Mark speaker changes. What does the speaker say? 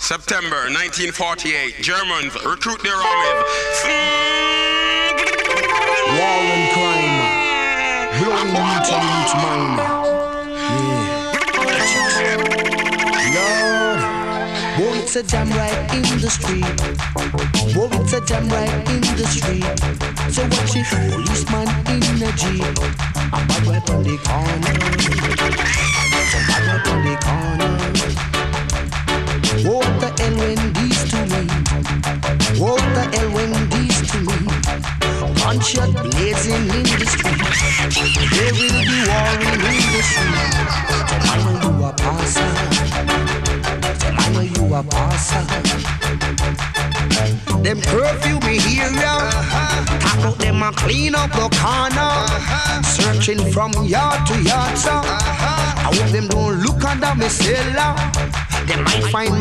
Speaker 1: September 1948, Germans recruit their armies.
Speaker 2: War and crime, blowing into mine. Yeah. Lord, oh, it's a jam right in the street. Oh, it's a jam right in the street. So watch it, policeman in a jeep. A bad right on the corner. A bad right on the corner. What the hell when these to me? What the hell when these to me? Gunshot blazing in the street. There will be warring in the street. I know you a passer. I know you a passer. Them curfew me here, talk out them and clean up the corner. Searching from yard to yard, sir. I hope them don't look under me cellar. They might find